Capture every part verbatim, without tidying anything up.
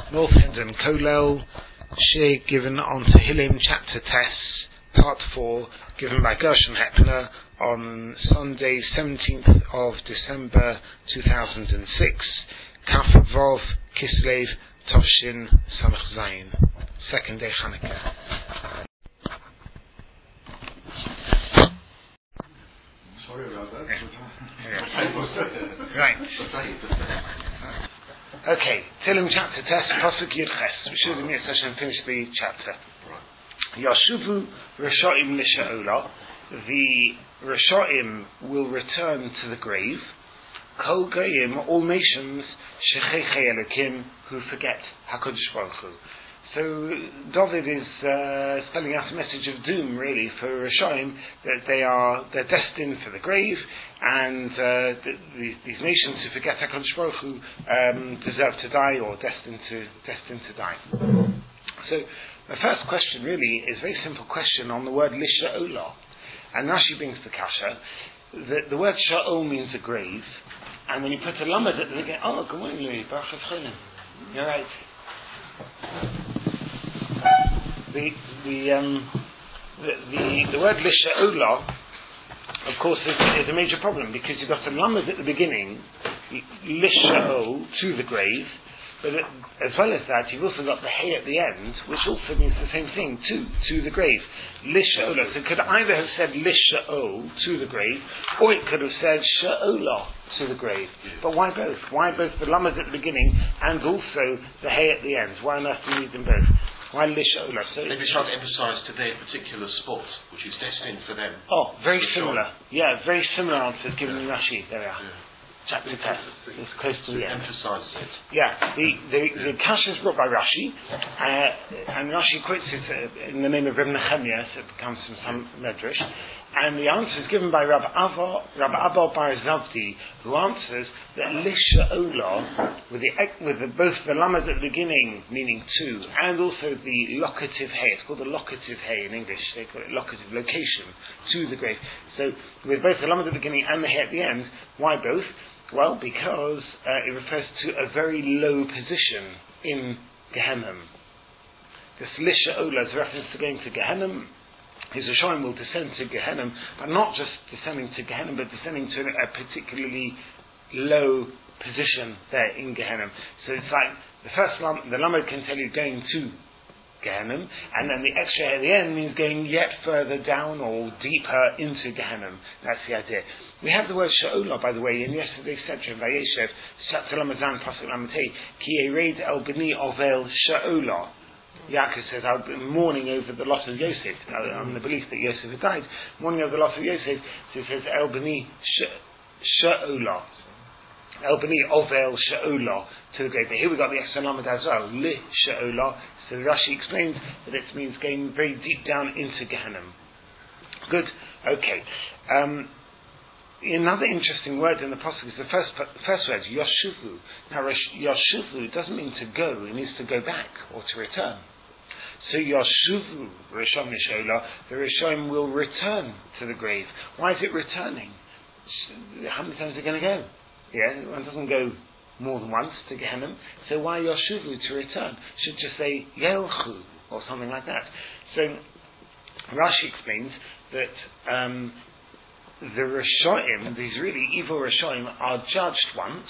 North Hendon Kolel, Shir given on Tehillim chapter Tess, part four, given by Gershon Hepner on Sunday, seventeenth of December two thousand six, Kaf Vov Kislev Tovshin Samach Zayin, second day Hanukkah. Sorry about that. Right. Okay, Tehillim chapter Tess, Pasuk Yud Ches. We should have Hashem finish the chapter. Yashuvu Rishoim Lisha'olah. The Rishoim will return to the grave. Kol Goyim, all nations, Shechechei Elokim, who forget HaKadosh Baruch Hu. So David is uh, spelling out a message of doom, really, for Rishoim, that they are they're destined for the grave, and uh, the, the, these nations who forget HaKadosh Baruch Hu um, deserve to die, or destined to destined to die. So the first question really is a very simple question on the word Lisha'olah, and Rashi brings the kasha. The, the word Sha'ol means a grave, and when you put a lamed at the beginning, oh, good morning, Louis, Baruch Hashem. You're right. The the um the the, the word Lisha'olah, of course, is, is a major problem, because you've got a lamed at the beginning, Lisha'ol, to the grave, but it, as well as that, you've also got the hey at the end, which also means the same thing, to to the grave. Lisha'olah. So it could either have said Lisha'ol, to the grave, or it could have said Sha'olah, to the grave. But why both? Why both the lamed at the beginning and also the hey at the end? Why on earth do you need them both? Why Lisha'olah? So maybe trying to emphasise to their particular spot, which is destined for them. Oh, very similar. Shine. Yeah, very similar answers given in yeah. Rashi. There we are. Yeah. Chapter ten. It's close to the end. Emphasises it. Yeah, the the, the kasha is brought by Rashi, uh, and Rashi quotes it uh, in the name of Reb Nechemiah, so it comes from some medrash. And the answer is given by Rabbi Abba, Rabbi Abba Bar Zavdi, who answers that Lisha'olah, with the with the, both the lamed at the beginning, meaning to, and also the locative hey, it's called the locative hey in English, they call it locative location, to the grave. So with both the lamed at the beginning and the hey at the end, why both? Well, because uh, it refers to a very low position in Gehenna. This Lisha'olah is a reference to going to Gehenna. His Rishonim will descend to Gehenna, but not just descending to Gehenna, but descending to a particularly low position there in Gehenna. So it's like the first lam, the lamed can tell you going to Gehenna, and then the extra at the end means going yet further down or deeper into Gehenna. That's the idea. We have the word Sha'olah, by the way, in yesterday's section, Vayeshev, chapter Lamazan, Pasuk Lamatei, Ki Ered El B'ni Ovel Sha'olah. Yaakov says, I've been mourning over the loss of Yosef, uh, on the belief that Yosef had died, mourning over the loss of Yosef, so he says, El B'ni Sha'olah. El B'ni Ovel Sha'olah, to the grave. But here we got the extra lamed as well, Li Sha'olah. So Rashi explains that it means going very deep down into Gehenna. Good, okay. Um, Another interesting word in the pasuk is the first the first word, Yashuvu. Now, Yashuvu doesn't mean to go; it means to go back or to return. So Yashuvu Rishon Lisha'olah, the Rishonim will return to the grave. Why is it returning? How many times are they going to go? Yeah, one doesn't go more than once to Gehenna. So why Yashuvu to return? Should just say Yelchu or something like that. So Rashi explains that. Um, The Rishonim, these really evil Rishonim, are judged once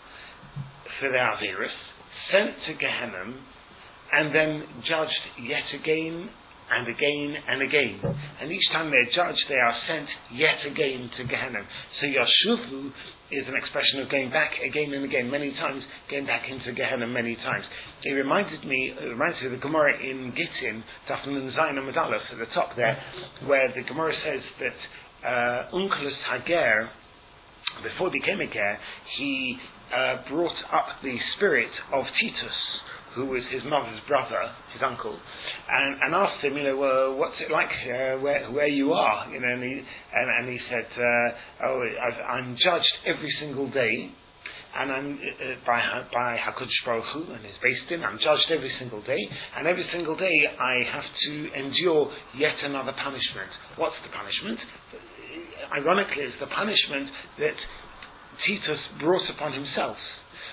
for their Avirus, sent to Gehenna, and then judged yet again and again and again. And each time they're judged, they are sent yet again to Gehenna. So Yashuvu is an expression of going back again and again, many times, going back into Gehenna many times. It reminded me, it reminds me of the Gemara in Gittin, Daf Nun Zayin Amud Aleph, at the top there, where the Gemara says that Uh, Unkelus Hager, before he became a Ger, he uh, brought up the spirit of Titus, who was his mother's brother, his uncle, and, and asked him, you know, well, what's it like uh, where where you are, you know, and he, and, and he said, uh, oh, I've, I'm judged every single day, and I'm uh, by by HaKadosh Baruch Hu and his based in. I'm judged every single day, and every single day I have to endure yet another punishment. What's the punishment? Ironically, it's the punishment that Titus brought upon himself.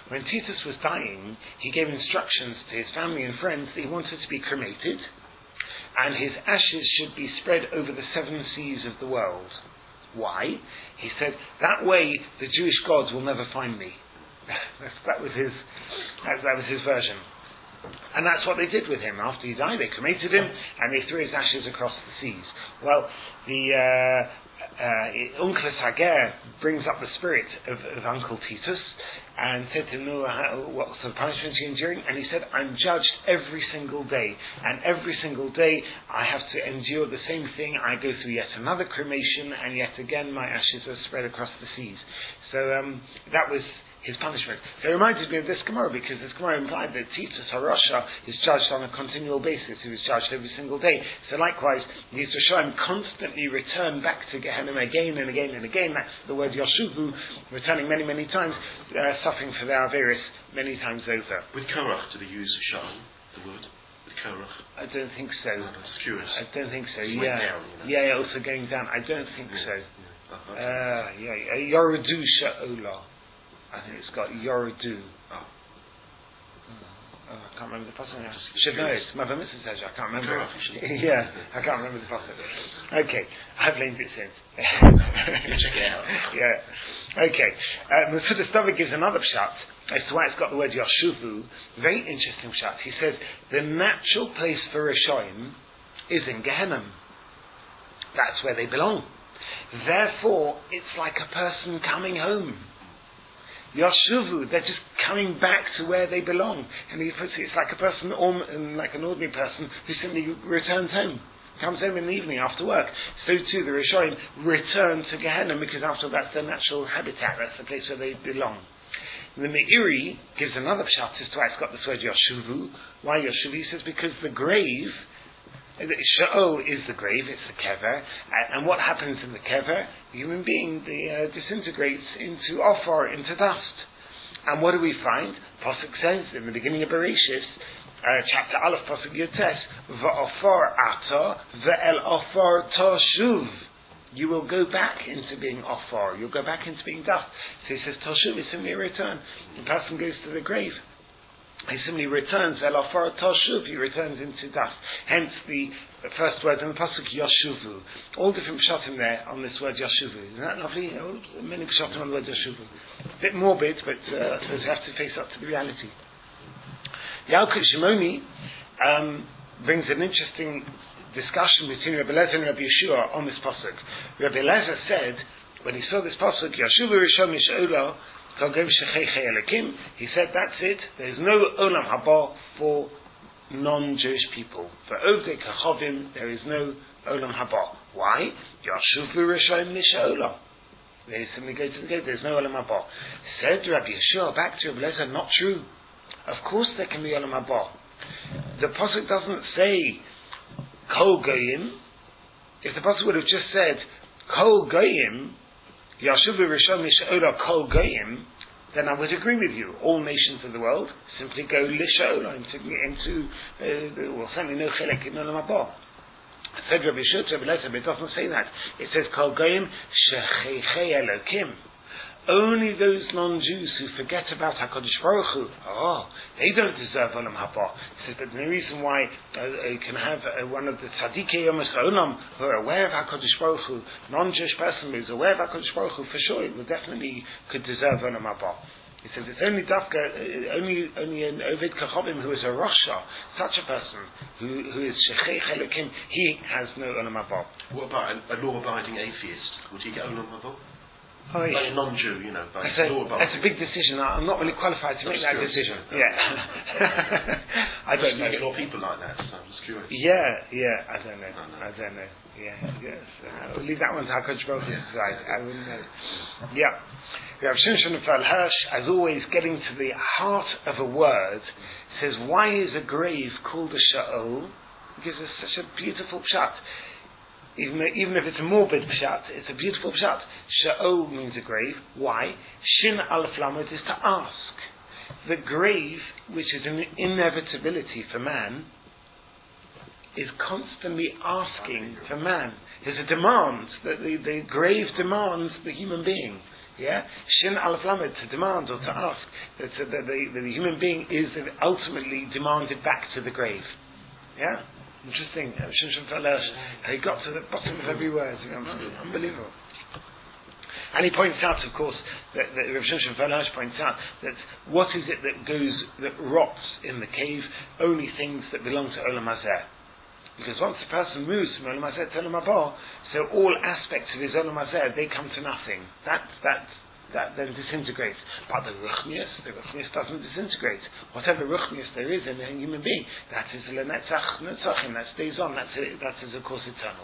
when Titus was dying, he gave instructions to his family and friends that he wanted to be cremated, and his ashes should be spread over the seven seas of the world. Why? He said, that way the Jewish gods will never find me. that was his that, that was his version. And that's what they did with him. After he died, they cremated him, and they threw his ashes across the seas. Well, the uh, uh, Uncle Hager brings up the spirit of, of Uncle Titus, and said to him, no, how, what sort of punishment are you enduring? And he said, I'm judged every single day, and every single day I have to endure the same thing. I go through yet another cremation, and yet again my ashes are spread across the seas. So um, that was his punishment. So it reminded me of this Gemara, because this Gemara implied that Titus HaRasha is judged on a continual basis. He was judged every single day. So likewise, these Rishonim constantly return back to Gehenna again and again and again. That's the word Yashuvu, returning many, many times, uh, suffering for their Averis many times over. With Korach, did he use Sha'ul, the word? With Korach? I don't think so. No, that's curious. I don't think so, Just yeah. Down, you know? Yeah, yeah, also going down. I don't think yeah. so. Yeah. Oh, okay. Uh, yeah, yeah. Yoredu Sha'olah. I think it's got Yoredu. Oh. Oh, I can't remember the passage now. Just Should know curious. it. Mother Missus says I can't remember Korach, it. Yeah, I can't remember the passage. Okay, I've learned it since. Check it out. Yeah. Okay. Um, so the Stover gives another pshat as to why it's got the word Yashuvu. Very interesting pshat. He says the natural place for Rishonim is in Gehenna. That's where they belong. Therefore, it's like a person coming home. Yashuvu, they're just coming back to where they belong. And he puts it, it's like a person, like an ordinary person, who simply returns home, comes home in the evening after work. So too the Rishonim return to Gehenna, because after all, that's their natural habitat, that's the place where they belong. The Meiri gives another pshat as to why it's got this word Yashuvu. Why Yashuvu? He says because the grave, Sha'ol is the grave, it's the kever, and what happens in the kever? The human being the, uh, disintegrates into offer, into dust. And what do we find? Pasuk says in the beginning of Bereshis, uh, chapter Aleph, Pasuk Yotes, Va'ofar ata, ve'el ofar toshuv. You will go back into being offer, you'll go back into being dust. So he says, toshuv is simply a return. The person goes to the grave. He simply returns, Elafar Toshuv, he returns into dust. Hence the first word in the Pasuk, Yashuvu. All different pshatim there on this word Yashuvu. Isn't that lovely? Oh, many pshatim on the word Yashuvu. A bit morbid, but uh, I suppose we have to face up to the reality. Yalkut Shimoni um, brings an interesting discussion between Rabbi Lezer and Rabbi Yeshua on this Pasuk. Rabbi Lezer said, when he saw this Pasuk, Yashuvu Rishon Mish'olah, he said, that's it. There's no Olam Haba for non-Jewish people. For Ovdei Kachovim, there is no Olam Haba. Why? Yashuvu Rishon Mish'olah. They simply go to the gate. There's no Olam Haba. Said Rabbi Yeshua back to Rabbi Lezer, not true. Of course there can be Olam Haba. The Pasuk doesn't say Kol Goyim. If the Pasuk would have just said Kol Goyim, Yashuvu Rishon Mish'olah Kol Goyim, then I would agree with you. All nations of the world simply go Lish'olah into, into uh, well, certainly no Chelek in Olam Haba. Said Rabbi Yeshua to Rabbi Lezer, but it doesn't say that. It says Kol Goyim Shecheichei Elokim. Only those non-Jews who forget about HaKadosh Baruch Hu, oh, they don't deserve Olam Haba. He says, but the reason why uh, you can have uh, one of the Tzadikei Yomas Olam who are aware of HaKadosh Baruch Hu, non-Jewish person who is aware of HaKadosh Baruch Hu, for sure, it would definitely could deserve Olam Haba. He says it's only Dafka, uh, only only an Ovid Kachovim who is a Rasha, such a person who who is Shechei Chelokim, he has no Olam Haba. What about a, a law-abiding atheist? Would he get Olam Haba? Oh, like a non-Jew, you know, like that's, a, law-abiding. that's a big decision. I'm not really qualified to I'm make that curious. decision. Yeah. Yeah, I don't know. You get a lot of people like that, so I'm just curious. Yeah, yeah, I don't know. No, no. I don't know. Yeah, yes. Uh, we'll leave that one to HaKadosh Baruch Hu to decide. I wouldn't know. Yeah. Rav Shimshon Raphael Hirsch, as always, getting to the heart of a word, says, why is a grave called a sha'ol? He gives us such a beautiful pshat. Even, even if it's a morbid pshat, it's a beautiful pshat. Sha'ol means a grave. Why? Shin Aleph Lamed is to ask. The grave, which is an inevitability for man, is constantly asking for man. There's a demand. The, the, the grave demands the human being. Yeah? Shin Aleph Lamed, to demand or to ask. That, uh, that, the, that the human being is ultimately demanded back to the grave. Yeah? Interesting. He got to the bottom of every word. Unbelievable. And he points out, of course, that, that Rav Shimshon Falash points out that what is it that goes, that rots in the cave? Only things that belong to Olam Hazeh. Because once a person moves from Olam Hazeh to Olam Haba, so all aspects of his Olam Hazeh, they come to nothing. That, that, that then disintegrates. But the Ruchnius, the Ruchnius doesn't disintegrate. Whatever Ruchnius there is in a human being, that is Lenetzach Netzachim, that stays on, that's it, that is of course eternal.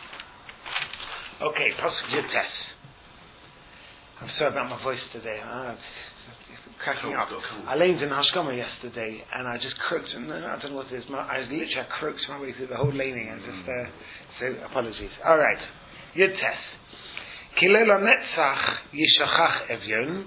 Okay, Pasuk Yud Tes. I'm sorry about my voice today. Ah, it's, it's cracking up. I leaned in Hashkama yesterday, and I just croaked. No, I don't know what it is. My, I literally croaked my way through the whole laning, and just uh, so apologies. All right, Yud Tes. Kilela Netzach Yishachach Evyon.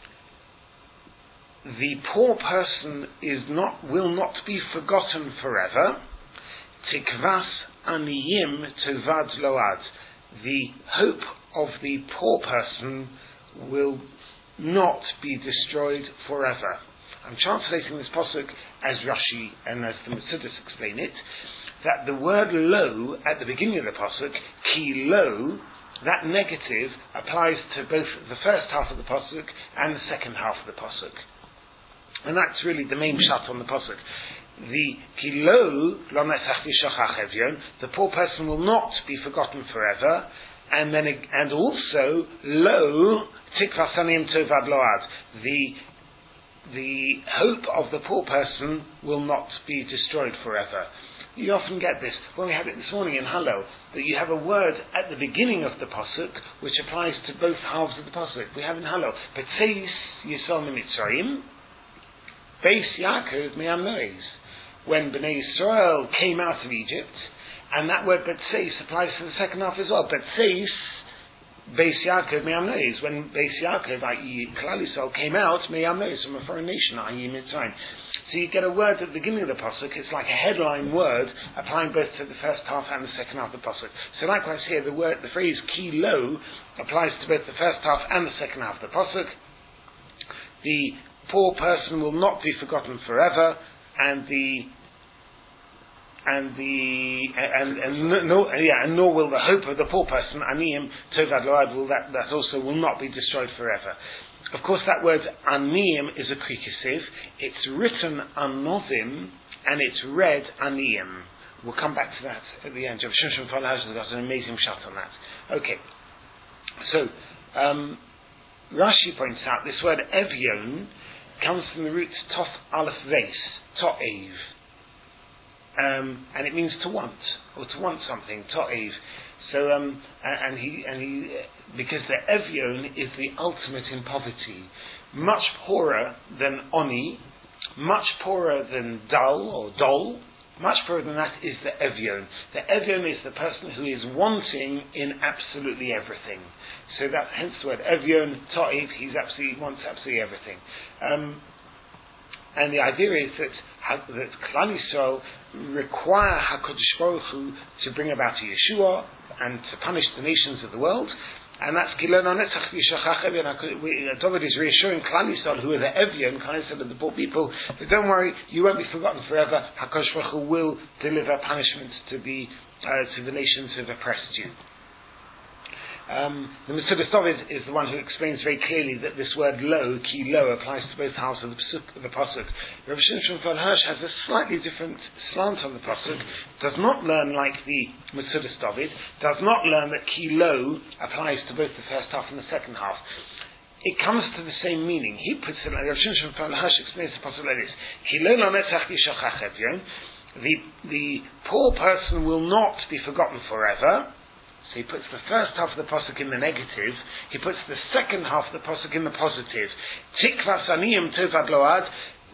The poor person is not, will not be forgotten forever. Tikvas Aniyim Tovad Load. The hope of the poor person will not be destroyed forever. I'm translating this pasuk as Rashi and as the Metzudas explain it, that the word lo at the beginning of the pasuk, ki lo, that negative applies to both the first half of the pasuk and the second half of the pasuk. And that's really the main shot on the pasuk. The ki lo, lo netzach yishachach evyon, the poor person will not be forgotten forever. And then, and also, lo tikvas aniyim tovad load. The the hope of the poor person will not be destroyed forever. You often get this. When we had it this morning in Hallel, that you have a word at the beginning of the pasuk which applies to both halves of the pasuk. We have in Hallel, Betzeis Yisrael Mitzrayim, Beis Yaakov Me'am Nois. When Bnei Yisrael came out of Egypt. And that word Betzeis applies to the second half as well. Betzeis, Beis Yaakov Me'am Nois. When Beis Yaakov, that is Klal Yisrael, came out, Me'am Nois, from a foreign nation, that is Mitzrayim. So you get a word at the beginning of the pasuk. It's like a headline word applying both to the first half and the second half of the pasuk. So likewise here, the word, the phrase ki lo applies to both the first half and the second half of the pasuk. The poor person will not be forgotten forever, and the And the and and no yeah and nor will the hope of the poor person aniyim tovad load will that that also will not be destroyed forever. Of course, that word aniyim is a precursive. It's written anovim and it's read aniyim. We'll come back to that at the end. Rav Shimshon Falash has got an amazing shot on that. Okay, so um, Rashi points out this word evyon comes from the root tof aleph veis to'ev. Um, and it means to want, or to want something, to'ev. So, um, and, and he, and he, because the evyon is the ultimate in poverty, much poorer than oni, much poorer than dal or dol, much poorer than that is the evyon. The evyon is the person who is wanting in absolutely everything. So that, hence the word evyon, to'ev, he's absolutely, wants absolutely everything. Um, and the idea is that that Klal Yisrael require HaKadosh Baruch Hu to bring about a Yeshua and to punish the nations of the world, and that's Kilon HaNetzach Yishachach Evyon. David is reassuring Klal Yisrael, who are the Evyon, Klal Yisrael of the poor people, that don't worry, you won't be forgotten forever. HaKadosh Baruch Hu will deliver punishment to the uh, to the nations who have oppressed you. Um, the Metzudas David is the one who explains very clearly that this word lo, ki lo, applies to both halves of the pasuk. The pasuk. Rav Shimshon Falash has a slightly different slant on the pasuk. Does not learn like the Metzudas David. Does not learn that ki lo applies to both the first half and the second half. It comes to the same meaning. He puts it like Rav Shimshon Falash explains the pasuk like this: Ki lo la netzach yishachach evyon. The the poor person will not be forgotten forever. So he puts the first half of the pasuk in the negative. He puts the second half of the pasuk in the positive. Tikvas aniyim tovad load.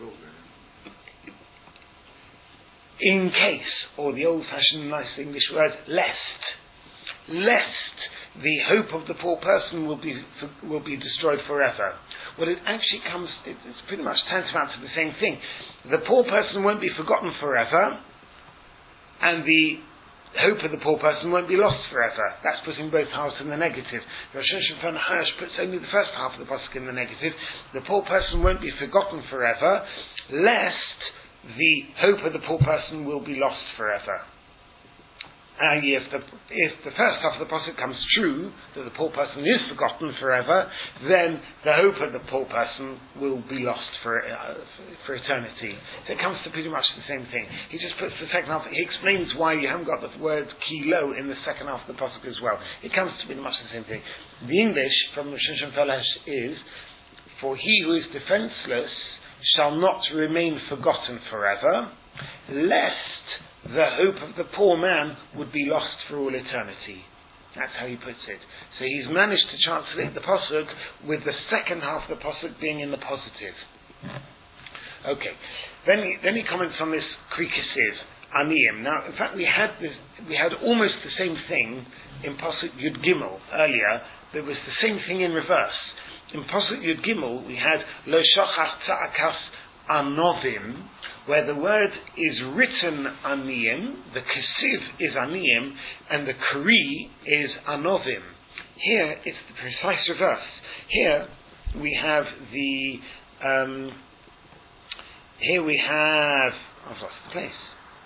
In case, or the old-fashioned nice English word, lest, lest the hope of the poor person will be will be destroyed forever. Well, it actually comes. It, it's pretty much tantamount to the same thing. The poor person won't be forgotten forever, and the hope of the poor person won't be lost forever. That's putting both halves in the negative. Rosh Hashanah Hash puts only the first half of the pasuk in the negative. The poor person won't be forgotten forever, lest the hope of the poor person will be lost forever. Uh, if, the, if the first half of the pasuk comes true, that the poor person is forgotten forever, then the hope of the poor person will be lost for, uh, for, for eternity. So it comes to pretty much the same thing. He just puts the second half, he explains why you haven't got the word kilo in the second half of the pasuk as well. It comes to pretty much the same thing. The English from Rosh Hashanah is, for he who is defenseless shall not remain forgotten forever, lest the hope of the poor man would be lost for all eternity. That's how he puts it. So he's managed to translate the pasuk with the second half of the pasuk being in the positive. Okay. Then he, then he comments on this krikasiv, aniyim. Now, in fact, we had this, we had almost the same thing in pasuk Yud Gimel earlier. There was the same thing in reverse. In pasuk Yud Gimel, we had lo shachach tza'akas anovim, where the word is written aniyim, the kesiv is aniyim, and the kri is anovim. Here, it's the precise reverse. Here, we have the, um, here we have, I've lost the place.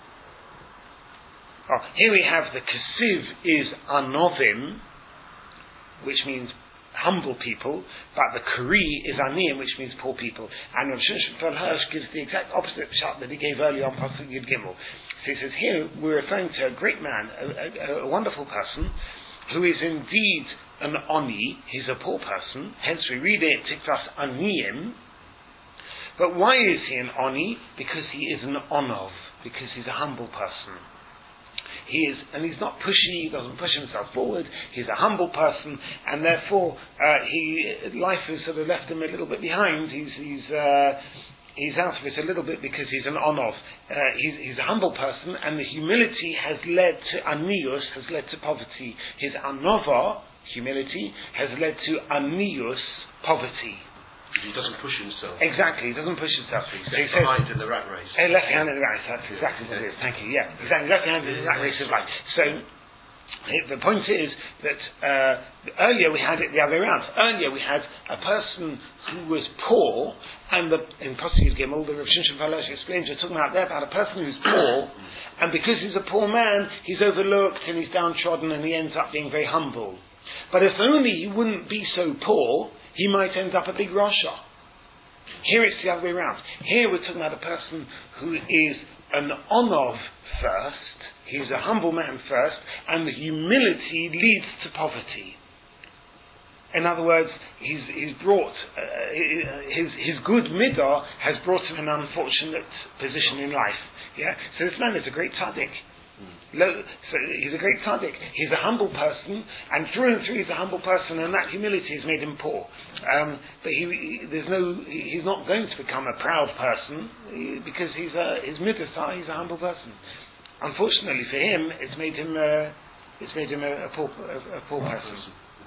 Oh, here we have the kesiv is anovim, which means humble people, but the kari is aniyim, which means poor people. And Rav Shimshon Hirsch gives the exact opposite shot that he gave earlier on Pasuk Yud Gimel. So he says here we're referring to a great man, a, a, a wonderful person, who is indeed an oni. He's a poor person. Hence we read it tikvas aniyim. But why is he an oni? Because he is an onov. Because he's a humble person. He is, and he's not pushy, he doesn't push himself forward, he's a humble person, and therefore, uh, he, life has sort of left him a little bit behind, he's, he's, uh, he's out of it a little bit because he's an onov. Uh, he's, he's a humble person, and the humility has led to anius, has led to poverty. His anova, humility, has led to anius, poverty. He doesn't push himself. Exactly, he doesn't push himself. He's so he behind says, in the rat race. Uh, left behind in the rat race, that's exactly what it is. Thank you, yeah. Exactly, left behind in the rat race of life. So, the point is that uh, earlier we had it the other way around. Earlier we had a person who was poor, and the, in Pasuk Yud Gimel, the Rav Shimshon Hirsch explains, we're talking about there about a person who's poor, and because he's a poor man, he's overlooked and he's downtrodden and he ends up being very humble. But if only he wouldn't be so poor, he might end up a big Rasha. Here it's the other way around. Here we're talking about a person who is an onov first, he's a humble man first, and the humility leads to poverty. In other words, he's, he's brought, uh, his, his good midah has brought him an unfortunate position in life. Yeah? So this man is a great tzaddik. So he's a great tzaddik. He's a humble person, and through and through he's a humble person, and that humility has made him poor. Um, but he, he, there's no, he's not going to become a proud person because he's a, his midas, he's a humble person. Unfortunately for him, it's made him, uh, it's made him a, a poor, a, a poor person.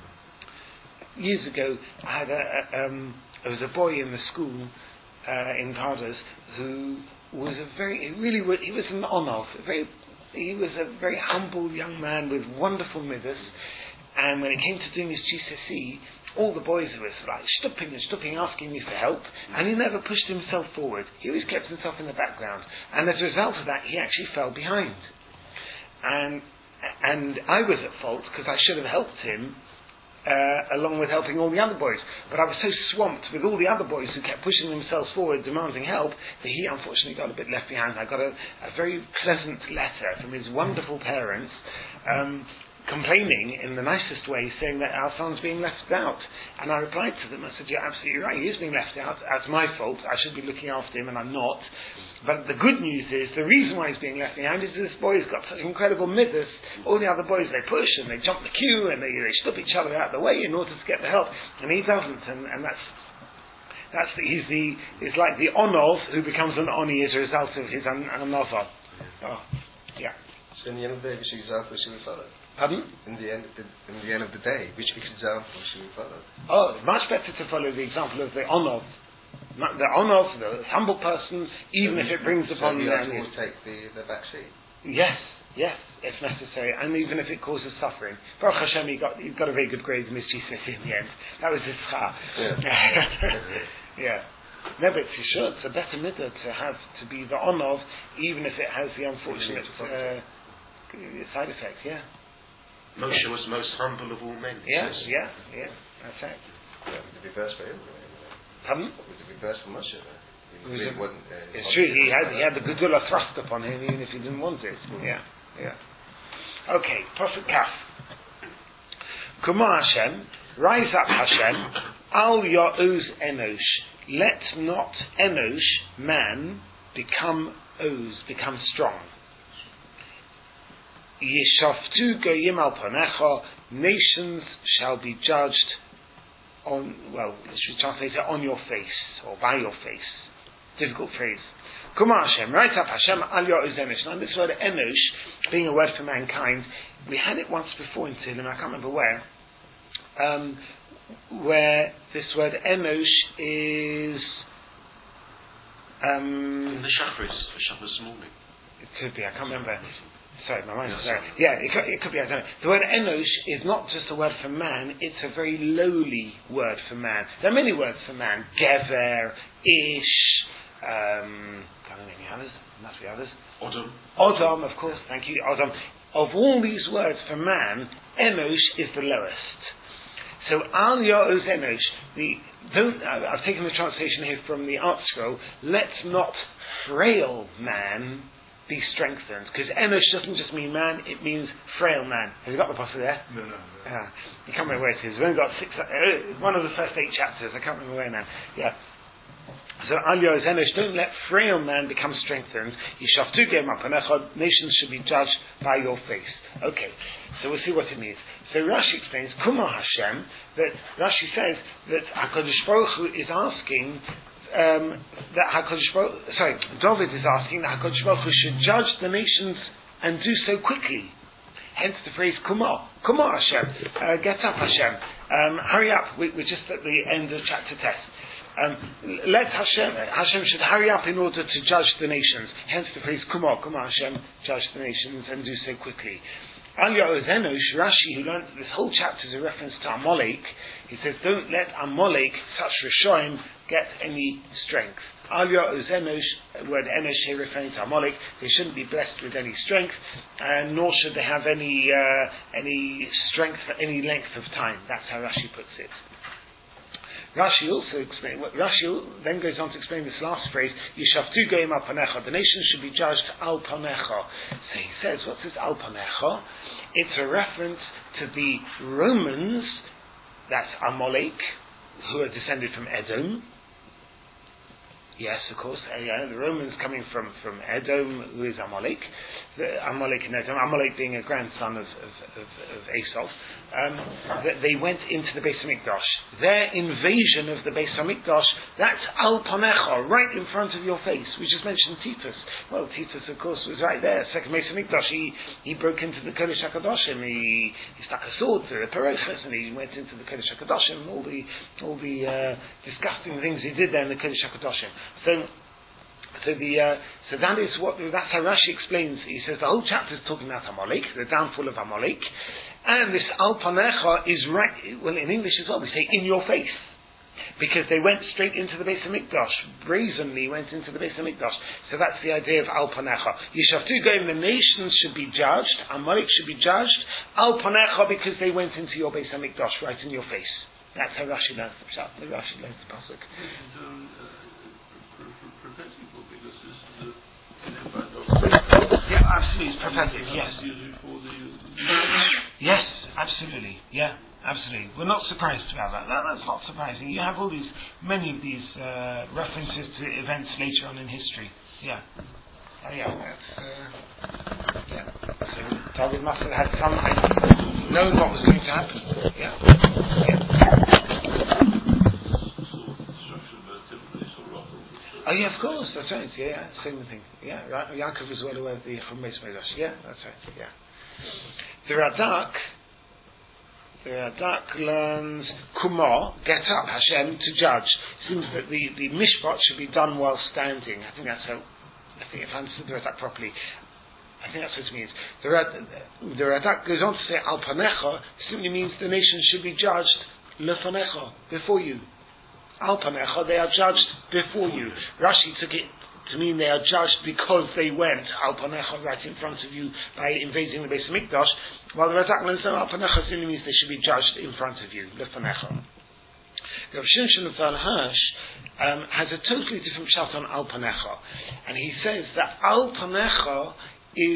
Years ago, I had a, a um, there was a boy in the school uh, in Pardas who was a very, really, he was an onov, a very. He was a very humble young man with wonderful midas, and when it came to doing his G C S E, all the boys were like stooping and stooping, asking me for help, and he never pushed himself forward. He always kept himself in the background, and as a result of that, he actually fell behind. And and I was at fault because I should have helped him, uh, along with helping all the other boys. But I was so swamped with all the other boys who kept pushing themselves forward, demanding help, that he unfortunately got a bit left behind. I got a, a very pleasant letter from his wonderful parents, um, complaining in the nicest way, saying that our son's being left out. And I replied to them, I said, you're absolutely right, he is being left out. That's my fault. I should be looking after him, and I'm not. But the good news is, the reason why he's being left behind is this boy's got such incredible midas. All the other boys, they push and they jump the queue and they, they stop each other out of the way in order to get the help. And he doesn't. And, and that's, that's the, he's the, it's like the onov who becomes an oni as a result of his an, anova. Oh, yeah. So in the end of the day, which example should we follow? Pardon? In the end of the, in the end of the day, which example should we follow? Oh, much better to follow the example of the onov. The onov, the humble person, even so if it brings so upon the them. will take the, the back seat. Yes, Yes, if necessary, and even if it causes suffering. Baruch Hashem, he got, he got a very good grade in his G C S E in the end. That was his schar. Yeah. Yeah. No, but you should. It's a better midah to have, to be the on of, even if it has the unfortunate uh, side effects, yeah. Moshe was the most humble of all men. Yeah, yeah, yeah, that's it. Yeah, with the reverse for him. Pardon? With the reverse for Moshe. It was really a, wasn't, uh, it's true, he had, he had the Gedula thrust upon him, even if he didn't want it. Mm-hmm. Yeah, yeah. Okay, Prophet Kaf. Kuma Hashem, rise up Hashem, al ya'uz enosh. Let not enosh, man, become oz, become strong. Yishaftu goyim al panecha, nations shall be judged on, well, should we translate it on your face, or by your face. Difficult phrase. Kuma Hashem, rise up Hashem, al ya'uz enosh. Now this word enosh, being a word for mankind, we had it once before in Tehillim, I can't remember where, um, where this word enosh is um, in the Shachris, for Shabbos morning. It could be, I can't remember. Sorry, my mind's there. Yeah, it could, it could be, I don't know. The word enosh is not just a word for man, it's a very lowly word for man. There are many words for man. Gever, Ish, um, can't remember any others, there must be others. Odom. Odom, of course, thank you, Odom. Of all these words for man, enosh is the lowest. So al ya'oz enosh, the don't uh, I've taken the translation here from the Art Scroll. Let not frail man be strengthened, because enosh doesn't just mean man; it means frail man. Have you got the passage there? No, no. no. Uh, you can't remember where it is. We've only got six. Uh, one of the first eight chapters. I can't remember where now. Yeah. So al ya'oz enosh, don't let frail man become strengthened. Yishaftu gem apanechad, nations should be judged by your face. Okay. So we'll see what it means. So Rashi explains, Kuma Hashem, that Rashi says that HaKadosh Baruch Hu is asking, um, that HaKadosh Baruch, sorry, David is asking that HaKadosh Baruch Hu should judge the nations and do so quickly. Hence the phrase Kuma, Kuma Hashem, uh, get up Hashem, um, hurry up, we, we're just at the end of chapter ten. Um, let Hashem, Hashem should hurry up in order to judge the nations. Hence the phrase Kuma, Kuma Hashem, judge the nations and do so quickly. Al ya'oz enosh, Rashi, who learned this whole chapter is a reference to Amalek, he says, don't let Amalek, such Rishoim, get any strength. Al ya'oz enosh, word enosh here referring to Amalek, they shouldn't be blessed with any strength, and nor should they have any uh, any strength for any length of time. That's how Rashi puts it. Rashi also explains, Rashi then goes on to explain this last phrase, Yishaftu goyim al panecha, the nations should be judged al panecha. So he says, what's this al panecha? It's a reference to the Romans, that's Amalek, who are descended from Edom. Yes, of course, uh, yeah, the Romans coming from, from Edom, who is Amalek. The Amalek and Edom, Amalek being a grandson of, of, of, of Esau. Um, they went into the Beis HaMikdash. Their invasion of the Beis HaMikdash, that's Al Panecha, right in front of your face. We just mentioned Titus. Well, Titus, of course, was right there. Second Beis HaMikdash, he, he broke into the Kodesh HaKadoshim. He, he stuck a sword through the Perochas, and he went into the Kodesh HaKadoshim, and all the, all the uh, disgusting things he did there in the Kodesh HaKadoshim. So, So the uh, so that is what that's how Rashi explains. He says the whole chapter is talking about Amalek, the downfall of Amalek, and this Al Panecha is right. Well, in English as well, we say in your face, because they went straight into the Beis HaMikdash, brazenly went into the Beis HaMikdash. So that's the idea of Al Panecha. Yishaftu goyim, the nations should be judged. Amalek should be judged. Al Panecha, because they went into your Beis HaMikdash, right in your face. That's how Rashi learns the pshat. Rashi learns the pasuk. Yeah, absolutely, it's prophetic, yes. Yes, absolutely, yeah, absolutely. We're not surprised about that. that. That's not surprising. You have all these, many of these uh, references to events later on in history. Yeah. Oh yeah, that's, uh, yeah. So David must have had some idea, known what was going to happen. Yeah. Yeah. Oh yeah, of course, that's right. Yeah, yeah, same thing. Yeah, right. Yaakov is well aware of the Chum Beis Medrash. Yeah, that's right. Yeah. The Radak, the Radak learns Kuma, get up, Hashem, to judge. It seems that the the mishpat should be done while standing. I think that's how. I think if I understood the Radak properly, I think that's what it means. The, Rad, the Radak goes on to say, Al Panecha simply means the nation should be judged Lefanecha, before you. Al Panecha, they are judged before you. Rashi took it to mean they are judged because they went Al Panecha, right in front of you, by invading the Beis Hamikdash, while the Radak learns that Al Panecha simply means they should be judged in front of you, Lefanecha. Rav Shimshon of Van Hirsch um, has a totally different shot on Al Panecha, and he says that Al Panecha is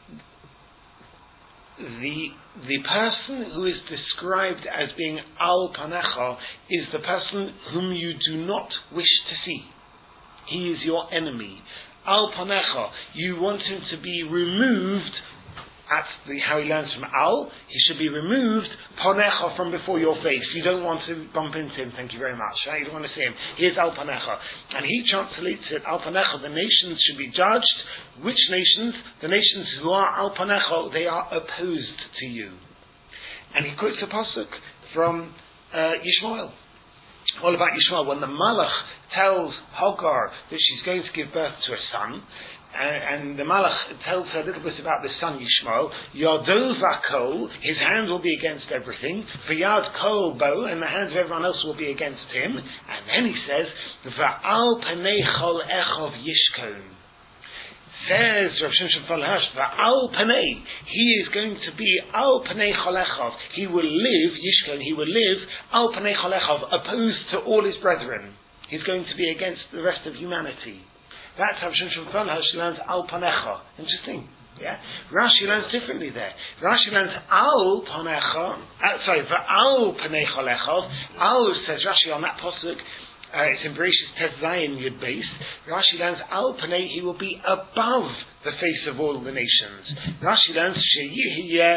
the the person who is described as being Al Panecha is the person whom you do not wish to see. He is your enemy. Al Panecha, you want him to be removed. At the, how he learns from Al, he should be removed, Panecha, from before your face. You don't want to bump into him, thank you very much. Right? You don't want to see him. Here's Al Panecha. And he translates it, Al Panecha, the nations should be judged. Which nations? The nations who are Al Panecha, they are opposed to you. And he quotes a pasuk from uh, Yishmael. All about Yishmael. When the Malach tells Hagar that she's going to give birth to a son, and the Malach tells her a little bit about the son Yishmael, Yado Vakol, his hand will be against everything, V'yad Kol Bo, and the hands of everyone else will be against him, and then he says, Va'al Panei Chol Echov Yishkon. Says Rav Shimshon Van Hirsch, Va'al Panei, he is going to be Al Panei Chol Echov, he will live, Yishkon, he will live, Al Panei Chol Echov, opposed to all his brethren. He's going to be against the rest of humanity. That's how Shimshon Van Hirsch learns Al Panecha. Interesting. Yeah? Rashi learns differently there. Rashi learns Al Panecha, uh, sorry, Va'al Panei Chol Echov. Al, says Rashi on that pasuk, uh, it's in Bereshis Tet Zayin Yud Beis. Rashi learns Al Panei, he will be above the face of all the nations. Rashi learns Sheyihyeh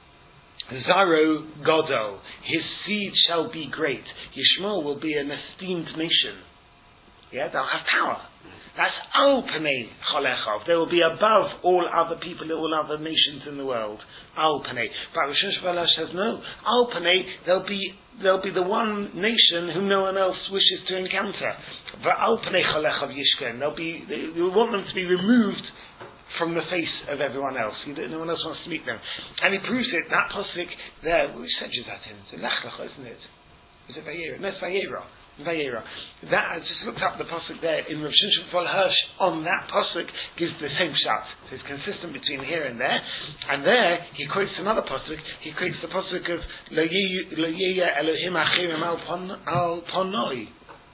Zaro Godol, his seed shall be great. Yishmael will be an esteemed nation. Yeah, they'll have power. That's Al Panei Chol Echov. They will be above all other people, all other nations in the world. Al Panei. But Rosh Hashanah says no. Al Panei, they'll be they'll be the one nation whom no one else wishes to encounter. But Al Panei Chol Echov Yishken. They'll be. They, you want them to be removed from the face of everyone else. You don't, no one else wants to meet them. And he proves it. That pasuk there. Which sedge is that in? It's in Lech Lecha, isn't it? Is it Vayera? No, it's Vayera. Vayera. That, I just looked up the pasuk there in Rav Shimshon Van Hirsch on that pasuk gives the same shot. So it's consistent between here and there. And there he quotes another pasuk. He quotes the pasuk of Lo Yeh Elohim Achirim Al Ponoi.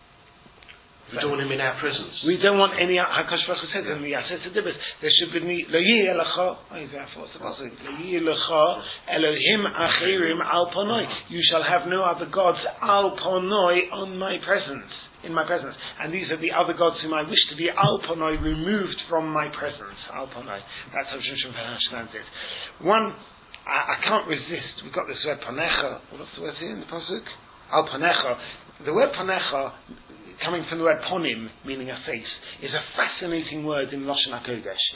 We don't want him in our presence. We don't want any. Hakadosh Baruch Hu says in the Yaseh Tzedibus, there should be Lo Yeh Elecha. What's the pasuk? Lo Yeh Elecha Elohim Achirim Al Ponoi. You shall have no other gods Al Ponoi on my presence, in my presence. And these are the other gods whom I wish to be Al Ponoi, removed from my presence. Al Ponoi. That's how Shimshon Van Hirsch learns it. One, I, I can't resist. We've got this word Panecha. What's the word here in the pasuk? Al Panecha. The word Panecha, coming from the word ponim, meaning a face, is a fascinating word in Lashon HaKodesh.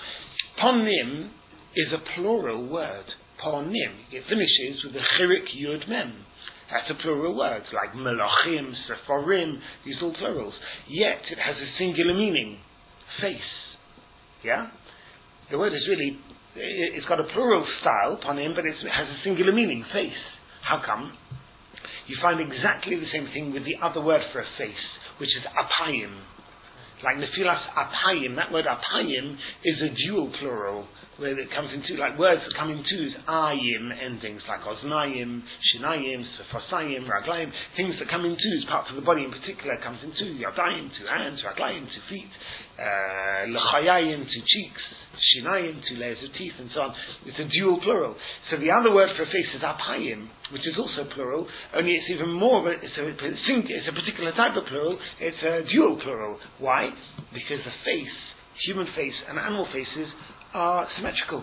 Ponim is a plural word. Ponim. It finishes with the chirik yud mem. That's a plural word, like melachim, sephorim, these are all plurals. Yet it has a singular meaning. Face. Yeah? The word is really, it's got a plural style, ponim, but it has a singular meaning. Face. How come? You find exactly the same thing with the other word for a face, which is apayim. Like nefilas apayim, that word apayim is a dual plural, where it comes in two, like words that come in twos, ayim endings, like oznayim, shinayim, sefasayim, raglayim, things that come in twos, parts of the body in particular comes in two, yadayim, two hands, raglayim, two feet, uh, lechayayim, two cheeks, shinayim, two layers of teeth, and so on. It's a dual plural. So the other word for a face is apayim, which is also plural, only it's even more of a, it's a, it's a particular type of plural, it's a dual plural. Why? Because the face, human face and animal faces are symmetrical.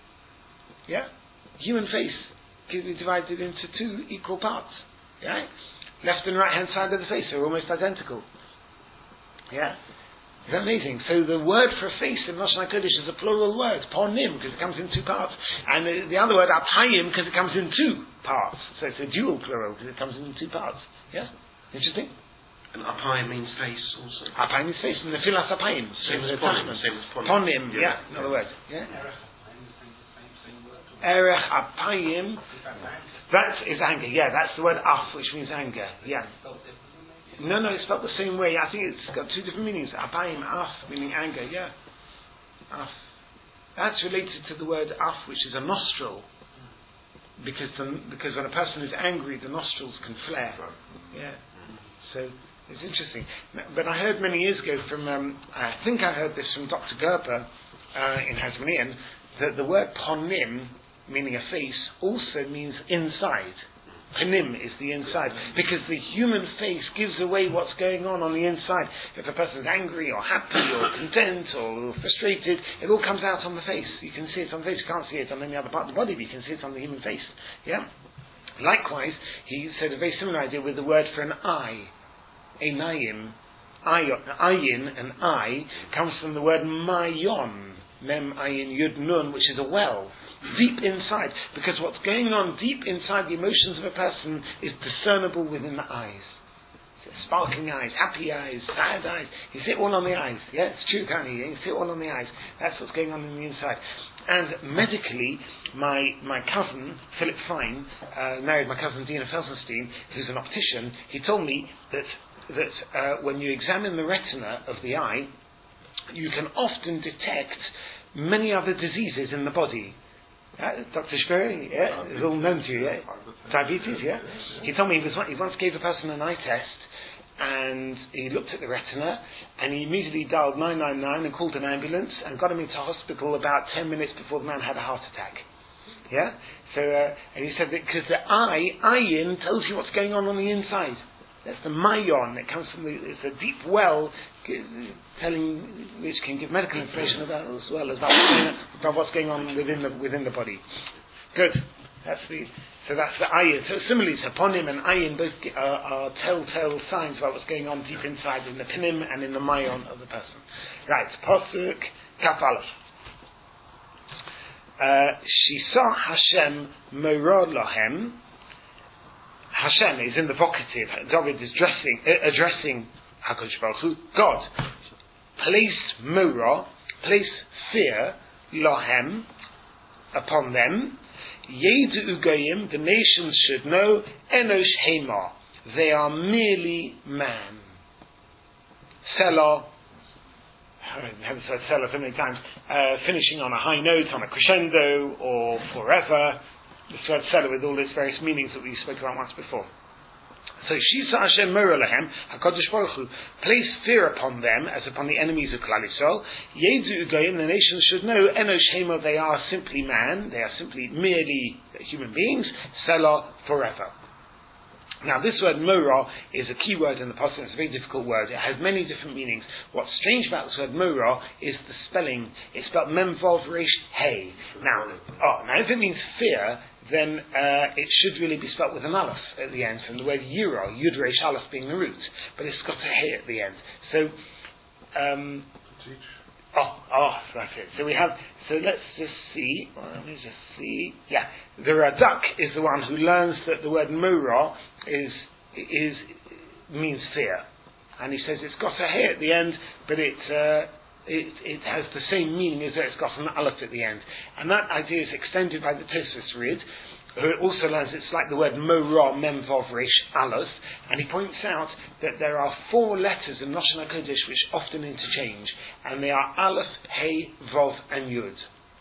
Yeah? Human face can be divided into two equal parts. Yeah? Left and right hand side of the face are almost identical. Yeah? Is that amazing? So the word for face in Lashon HaKodesh is a plural word, ponim, because it comes in two parts. And the, the other word, apayim, because it comes in two parts. So it's a dual plural, because it comes in two parts. Yeah? Interesting? And apayim means face also. Apayim means face, and the filas apayim. Same as ponim. Same as ponim. Ponim, yeah. yeah, another word. Yeah? Erech apayim. That is anger. Yeah, that's the word af, which means anger. Yeah. No, no, it's spelled the same way. I think it's got two different meanings. Apayim, af, meaning anger. Yeah. Af. That's related to the word af, which is a nostril. Because the, because when a person is angry, the nostrils can flare. Yeah. So it's interesting. But I heard many years ago from, um, I think I heard this from Doctor Gerber uh, in Hasmonean, that the word ponim, meaning a face, also means inside. Panim is the inside, because the human face gives away what's going on on the inside. If a person's angry or happy or content or frustrated, it all comes out on the face. You can see it on the face. You can't see it on any other part of the body, but you can see it on the human face. Yeah. Likewise, he said a very similar idea with the word for an eye. Einayim, ayin, an eye, comes from the word mayon, mem ayin yud nun, which is a well. Deep inside, because what's going on deep inside the emotions of a person is discernible within the eyes. So sparkling eyes, happy eyes, sad eyes. You see it all on the eyes. Yeah, it's true, can't you? You see it all on the eyes. That's what's going on in the inside. And medically, my my cousin, Philip Fine, uh, married my cousin Dina Felsenstein, who's an optician. He told me that, that uh, when you examine the retina of the eye, you can often detect many other diseases in the body. Uh, Doctor Sperry, yeah, it's all known to you, yeah? Diabetes, yeah? He told me he, was, he once gave a person an eye test, and he looked at the retina, and he immediately dialed nine nine nine and called an ambulance, and got him into hospital about ten minutes before the man had a heart attack. Yeah? So, uh, and he said that because the eye, ayin, tells you what's going on on the inside. That's the mayon, it comes from the, it's a deep well, telling, which can give medical information about as well as about, about what's going on within the within the body. Good. That's the so that's the ayin. So similarly, saponim and ayin both are, are telltale signs about what's going on deep inside in the pinim and in the mayon of the person. Right. Pasuk Kaf Aleph. Shisa Hashem Morod Lahem. Hashem is in the vocative. David is dressing, uh, addressing HaKadosh Baruch Hu, God. Place Mora, place fear, Lahem, upon them. Yedu Ugayim, the nations should know, Enosh Hema, they are merely man. Selah, I haven't said Selah so many times, uh, finishing on a high note, on a crescendo, or forever. This word Selah with all its various meanings that we spoke about once before. So Shisa Hashem Mora Lahem, HaKadosh Baruch Hu, place fear upon them as upon the enemies of Klal Yisrael. Yedu Ugayim, the nations should know, Enosh Hema, they are simply man, they are simply merely human beings. Selah, forever. Now this word Mora is a key word in the Pasuk. It's a very difficult word. It has many different meanings. What's strange about this word Mora is the spelling. It's spelled Mem Vav Resh Hey. Now, oh, now if it means fear, then uh, it should really be spelt with an aleph at the end, from the word Yura, Yud Resh Aleph being the root, but it's got a hey at the end. So, um, oh, oh, that's it. So we have. So let's just see. Well, let me just see. Yeah, the Radak is the one who learns that the word Mora is is means fear, and he says it's got a hey at the end, but it. Uh, It, it has the same meaning as though it's got an aleph at the end. And that idea is extended by the Tosfos Rid, who also learns it's like the word Mora Mem Vav Resh Aleph, and he points out that there are four letters in Lashon HaKodesh which often interchange, and they are Aleph, Hey, Vav, and Yud.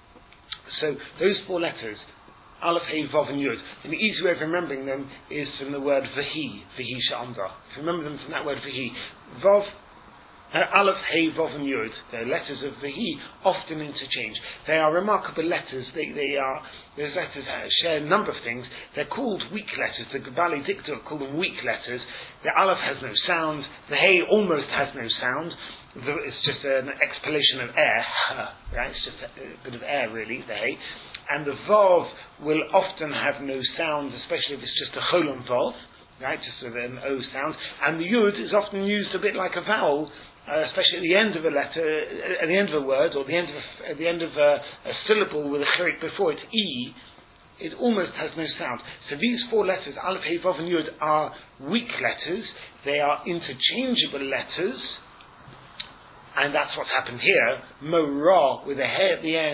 So those four letters, Aleph, Hey, Vav, and Yud, an easy way of remembering them is from the word Vahi, Vahi Sha'amra. If you remember them from that word Vahi, Vav, Uh, Aleph, Hey, Vav, and Yud, the letters of Vahi, often interchange. They are remarkable letters. They, they are, those letters share a number of things. They're called weak letters. The Gebali Diktur call them weak letters. The Aleph has no sound. The Hey almost has no sound. The, it's just an exhalation of air. Right? It's just a, a bit of air, really, the Hey. And the Vav will often have no sound, especially if it's just a Cholon Vav, right? Just with an O sound. And the Yud is often used a bit like a vowel, Uh, especially at the end of a letter, uh, at the end of a word, or the end of a, at the end of a, a syllable with a chirik before it, E, it almost has no sound. So these four letters, Aleph, Hey, Vav, and Yud, are weak letters. They are interchangeable letters, and that's what's happened here. Morah, with a Hey at the end,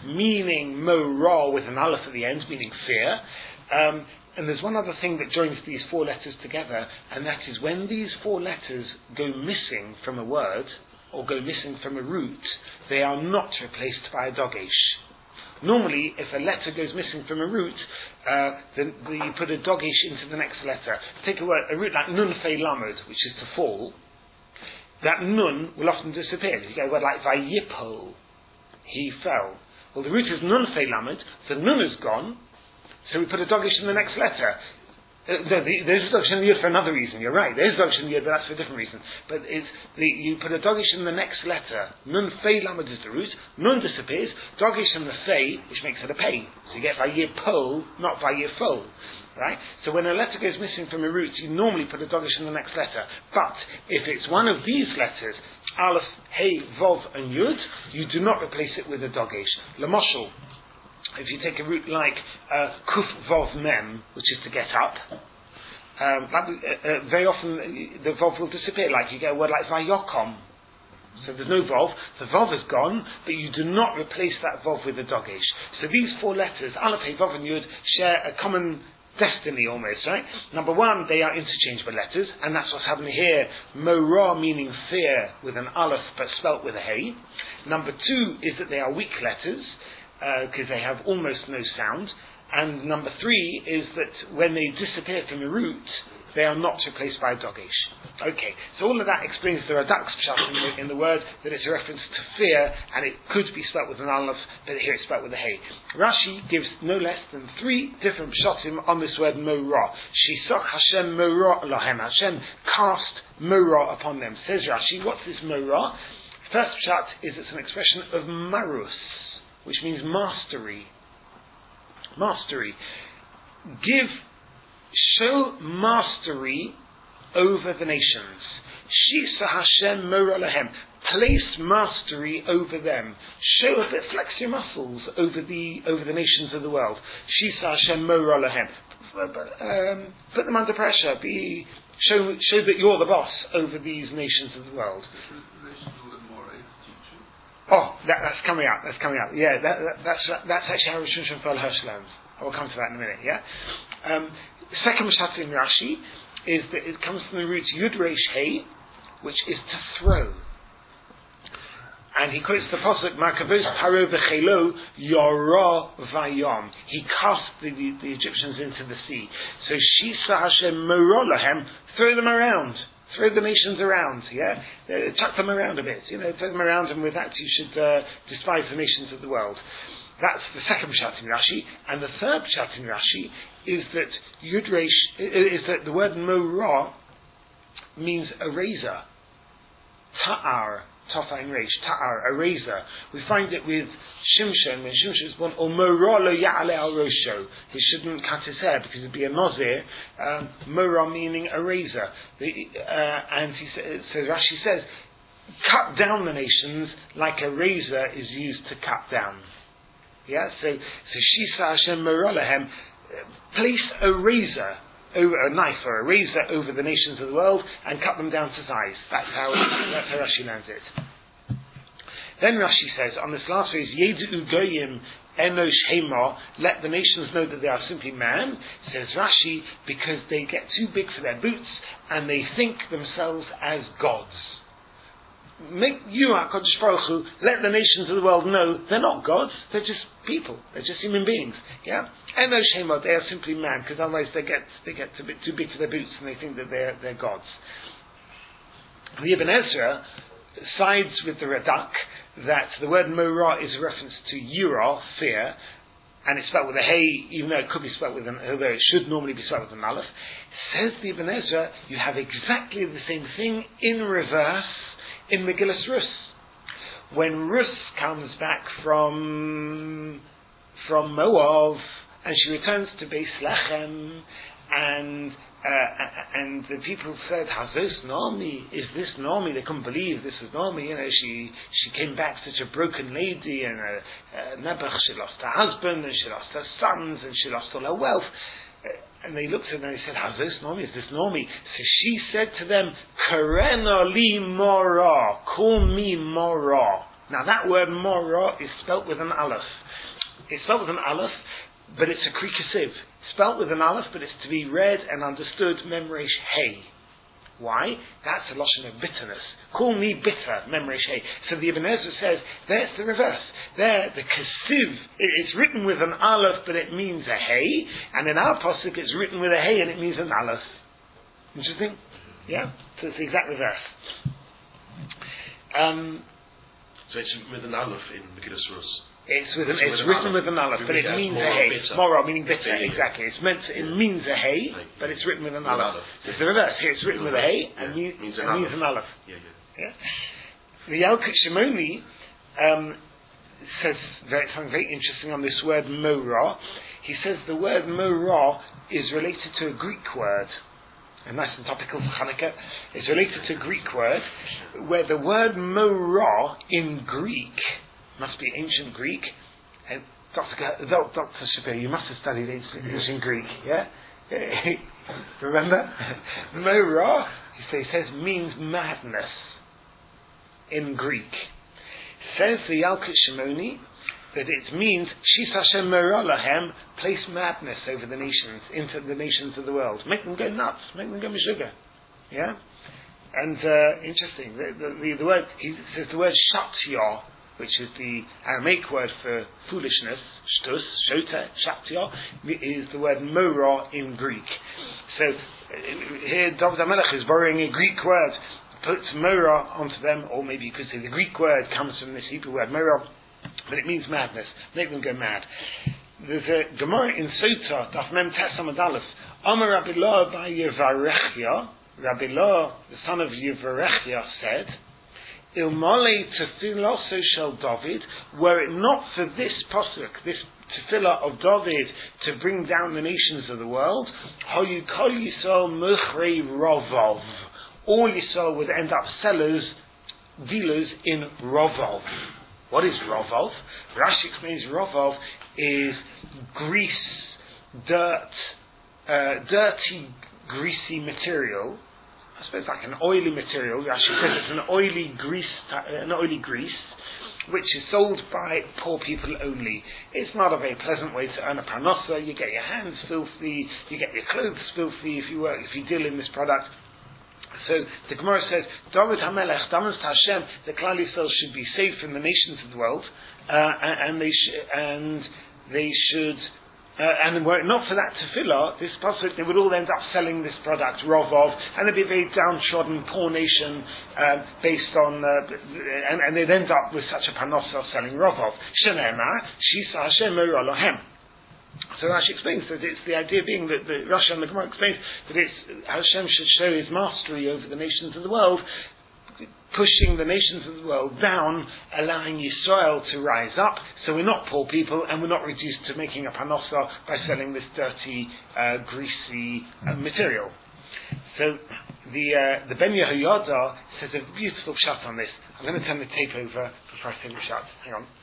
meaning Mo-Ra with an Aleph at the end, meaning fear. Um, and there's one other thing that joins these four letters together, and that is when these four letters go missing from a word, or go missing from a root, they are not replaced by a dogesh. Normally, if a letter goes missing from a root, uh, then the, you put a dogesh into the next letter. Take a word, a root like nun fei lamed, which is to fall. That nun will often disappear. You go a word like vayipol, he fell. Well, the root is nun fei lamed, the nun is gone, so we put a dogesh in the next letter. Uh, no, the, there's a dogesh in the yud for another reason. You're right. There's a dogesh in the yud, but that's for a different reason. But it's the, you put a dogesh in the next letter. Nun fei lamed is the root. Nun disappears. Dogesh in the fei, which makes it a pei. So you get vayipol, not vayifol. Right? So when a letter goes missing from a root, you normally put a dogesh in the next letter. But if it's one of these letters, aleph, hey, vov, and yud, you do not replace it with a dogesh. Lamoshel. If you take a root like uh, kuf vov mem, which is to get up, um, that, uh, uh, very often the vov will disappear. Like you get a word like vayokom, so there's no vov. The vov is gone, but you do not replace that vov with a dogesh. So these four letters, aleph, hey, vov, and yud, share a common destiny almost, right? Number one, they are interchangeable letters, and that's what's happening here. Mo-Ra meaning fear with an aleph, but spelt with a hey. Number two is that they are weak letters, because uh, they have almost no sound. And number three is that when they disappear from the root, they are not replaced by a dogesh. Okay, so all of that explains the Radak's pshat in the, in the word, that it's a reference to fear, and it could be spelt with an aleph, but here it's spelt with a hey. Rashi gives no less than three different pshatim on this word Mo-Ra. Shesach Hashem Mo-Ra lahem. Hashem cast Mo-Ra upon them. Says Rashi, what's this Mo-Ra? First pshat is it's an expression of marus, which means mastery. Mastery. Give, show mastery over the nations. Shisa Hashem Mo-Ra lahem. Place mastery over them. Show a bit, flex your muscles over the over the nations of the world. Shisa Hashem Mo-Ra lahem. Um, put them under pressure. Be show show that you're the boss over these nations of the world. Oh, that, that's coming up. That's coming up. Yeah, that, that, that's that's actually how Rosh Hashanah Hirsch learns. I will come to that in a minute. Yeah. Um, second pshat in Rashi is that it comes from the root Yud Reish Hey, which is to throw. And he quotes the pasuk Makavos Paro v'Chelo Yara Vayom. He cast the, the, the Egyptians into the sea. So Shisa Hashem Mo-Ra lahem, throw them around. Throw the nations around, yeah? Uh, chuck them around a bit, you know, throw them around, and with that you should uh, despise the nations of the world. That's the second pshat in Rashi. And the third pshat in Rashi is that Yud Reish, is that the word Mo-Ra means a razor. Ta'ar, Tofai Reish, Ta'ar, a razor. We find it with Shimshon, when Shimshon was born, or Mo-Ra lo ya'ale al rosho. He shouldn't cut his hair because it'd be a nozir. Um, Mo-Ra meaning a razor. The, uh, and he sa- so Rashi says, cut down the nations like a razor is used to cut down. Yeah, so so Shisa Hashem Mo-Ra lahem, place a razor over a knife or a razor over the nations of the world and cut them down to size. That's how that's how Rashi learns it. Then Rashi says, on this last phrase, Yedu Goyim Enosh Hema, let the nations know that they are simply man, says Rashi, because they get too big for their boots and they think themselves as gods. Make you, HaKadosh Baruch Hu, let the nations of the world know they're not gods, they're just people, they're just human beings. Yeah? Enosh Hema, they are simply man, because otherwise they get they get too big, too big for their boots and they think that they're, they're gods. The Ibn Ezra sides with the Radak that the word Mo-Ra is a reference to Yura, fear, and it's spelled with a hey, even though it could be spelled with an, although it should normally be spelled with an aleph. Says the Ibn Ezra, you have exactly the same thing in reverse in Megillas Rus. When Rus comes back from from Moab and she returns to Beis Lechem, and Uh, and the people said, Hazos Naomi, is this Naomi? They couldn't believe this was Naomi. You know, she she came back such a broken lady, and uh, uh, Nebuch, she lost her husband, and she lost her sons, and she lost all her wealth. Uh, and they looked at her and they said, Hazos Naomi, is this Naomi? So she said to them, Karena li Mora, call me Mora. Now that word Mora is spelt with an aleph. It's spelled with an aleph, but it's a krikasiv. Spelled with an aleph, but it's to be read and understood memresh hey. Why? That's a lashon of bitterness. Call me bitter, memresh hey. So the Ibn Ezra says, there's the reverse. There, the kasiv, it's written with an aleph, but it means a hey, and in our pasuk it's written with a hey and it means an aleph. Interesting? Yeah? So it's the exact reverse. Um, so it's with an aleph in Megillas Rus. It's with an, it's it's with written an with an aleph, but it means a hey. Mora, meaning bitter, yeah, yeah. exactly. It's meant to, it yeah. means a hey, yeah. but it's written with an aleph. It's the reverse. Here it's written with a hey and yeah. means, an, means an aleph. Yeah, yeah. Yeah? The Yalkut Shimoni um, says very, something very interesting on this word mora. He says the word mora is related to a Greek word. And nice and topical for Hanukkah. It's related to a Greek word, where the word mora in Greek must be ancient Greek. And Doctor Doctor Shapiro, you must have studied ancient Greek, yeah? Remember? Mora, he says, means madness in Greek. Says the Yalkut Shimoni that it means Shis Hashem Mora Lahem, place madness over the nations, into the nations of the world. Make them go nuts, make them go mishuga. Yeah? And uh, interesting, the, the, the, the word, he says the word Shatya, which is the Aramaic word for foolishness, shtus, shota, Shatya, is the word Mora in Greek. So uh, here David HaMelech is borrowing a Greek word, puts Mora onto them, or maybe you could say the Greek word comes from this Hebrew word Mora, but it means madness, make them go mad. There's a Gemara in Sota, Daf Mem Tes Amud Aleph. Amar Rabbi Lo by Yevarechia, Rabbi Lo, the son of Yevarechia, said, Ilmale tefiloso shel David, were it not for this pasuk, this tefillah of David to bring down the nations of the world, Hayu kol Yisrael muchrei rovov. All Yisrael would end up sellers, dealers in rovov. What is rovov? Rashi explains rovov is grease, dirt, uh, dirty, greasy material. I suppose like an oily material. Rashi says it's an oily grease, uh, an oily grease, which is sold by poor people only. It's not a very pleasant way to earn a parnasa. You get your hands filthy, you get your clothes filthy if you work, if you deal in this product. So the Gemara says, David HaMelech, Damas Hashem, the Klal Yisrael should be saved from the nations of the world, uh, and, and they sh- and they should, uh, and were it not for that tefillah, this pasuk, they would all end up selling this product, Rovov, and it'd be a very downtrodden, poor nation, uh, based on, uh, and, and they'd end up with such a panos of selling Rovov. Shenemar, Shisa Hashem Meir Elohem. So Rashi explains that it's the idea being that the Rashi and the Gemara explains that it's Hashem should show his mastery over the nations of the world, pushing the nations of the world down, allowing Yisrael to rise up. So we're not poor people, and we're not reduced to making a panosa by selling this dirty, uh, greasy uh, material. So the uh, the Ben Yehoyada says a beautiful shot on this. I'm going to turn the tape over before I say the shot. Hang on.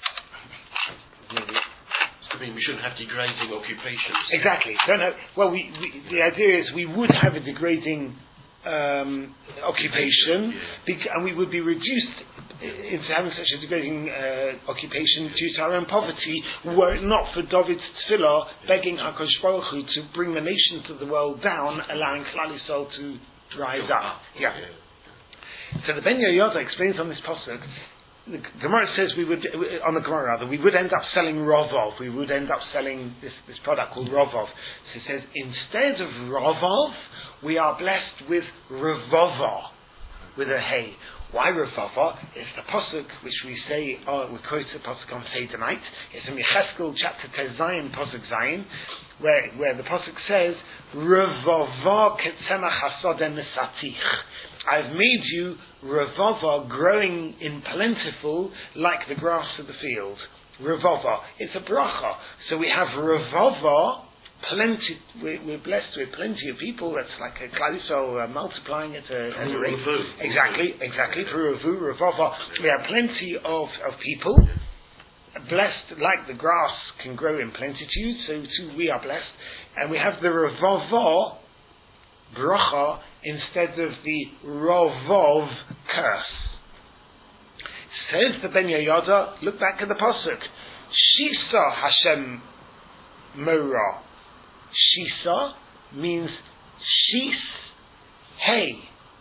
I mean, we shouldn't have degrading occupations. Exactly. Don't have, well, we, we, the idea is we would have a degrading um, occupation, yeah. bec- and we would be reduced into having such a degrading uh, occupation due to our own poverty, were it not for David's tefillah begging HaKadosh Baruch Hu to bring the nations of the world down, allowing Klal Yisrael to rise up. Yeah. So the Ben Yehoyada explains on this pasuk. The Gemara says we would, on the Gemara rather, we would end up selling Rovov. We would end up selling this, this product called Rovov. So it says, instead of Rovov, we are blessed with Revova, with a hay. Why Revova? It's the pasuk which we say, oh, we quote the pasuk on Seder night. It's in Yecheskel chapter Tezayin, pasuk Zayin, where, where the pasuk says, Revova ketzemach hasodeh nesatich. I've made you Revova, growing in plentiful like the grass of the field. Revova. It's a bracha. So we have Revova, plenty, we're, we're blessed with plenty of people. That's like a Klal Yisrael uh, multiplying it uh, as a rate. Exactly, exactly. Revu, Revova. We have plenty of, of people. Blessed like the grass can grow in plenitude, so too we are blessed. And we have the Revova, bracha, instead of the Rovov curse. Says the Ben Yehoyada, look back at the pasuk. Shisa Shisa Hashem Mora. Shisa means shis hey.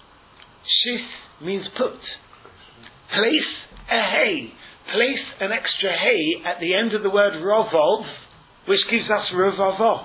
Shis means put. Place a hay. Place an extra hay at the end of the word rovov, which gives us rovavo.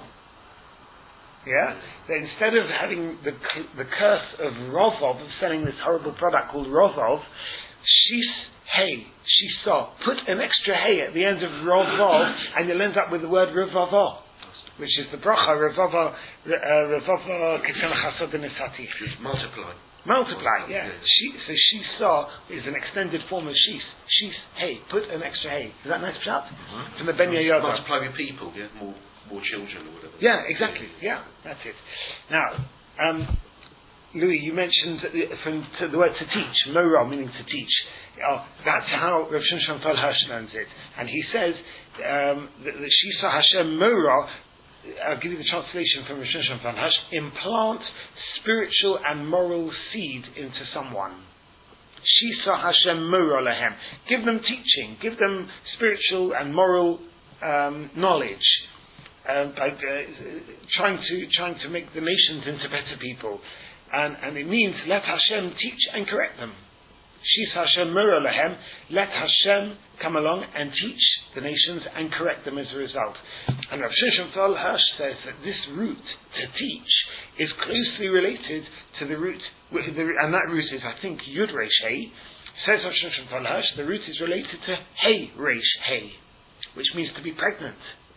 Yeah? That instead of having the the curse of rovov, of selling this horrible product called rovov, shis hay. Shisa. Put an extra hay at the end of rovov, and you'll end up with the word rovavo, which is the bracha rovavo rovavo kitchen chasod nisati. Multiply. Multiply, yeah. She, so shisa is an extended form of shis. Shis, hey, put an extra hay. Is that nice pshat? Mm-hmm. From the Ben Yehoyada. Multiply with people, yeah, more more children or whatever. Yeah, exactly. Yeah, that's it. Now, um, Louis, you mentioned uh, from to the word to teach, mora, meaning to teach. Oh, that's how Rav Shimshon Tol Hirsch learns it, and he says um, that the shisa Hashem mora. I'll give you the translation from Rav Shimshon Tol Hirsch. Implant spiritual and moral seed into someone. Shisa Hashem mora lehem. Give them teaching. Give them spiritual and moral um, knowledge. Uh, by uh, trying to trying to make the nations into better people, and and it means let Hashem teach and correct them. Shisa Hashem mora lehem. Let Hashem come along and teach the nations and correct them as a result. And Rav Shimshon Tol Hirsch says that this root to teach is closely related to the root, and that root is, I think, Yud Reish Hey. Says Rav Shimshon Tol Hirsch, the root is related to Hey Reish Hey, which means to be pregnant.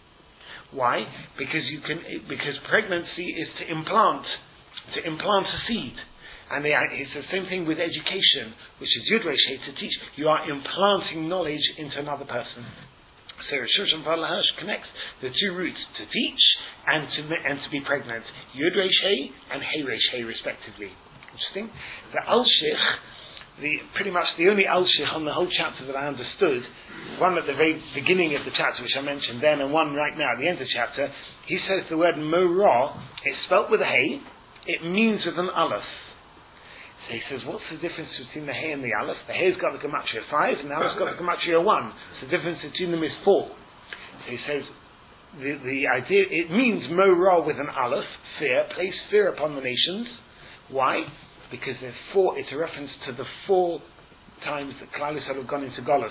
Why? Because you can, because pregnancy is to implant, to implant a seed. And it's the same thing with education, which is Yud Reish Hey, to teach. You are implanting knowledge into another person. So Rav Shimshon Tol Hirsch connects the two roots, to teach and to and to be pregnant. Yud Reish Hey and Hey Reish Hey, respectively. Interesting. The Alshich, the pretty much the only Alshich on the whole chapter that I understood, one at the very beginning of the chapter, which I mentioned then, and one right now at the end of the chapter, he says the word Morah, it's spelt with a Hey, it means with an Aleph. So he says, what's the difference between the Hey and the Aleph? The Hey's got the Gematria five, and the Aleph's got the Gematria one. So the difference between them is four. So he says, the, the idea, it means Morah with an Aleph, fear, place fear upon the nations. Why? Because there's four, it's a reference to the four times that Klal Yisrael have gone into Golus.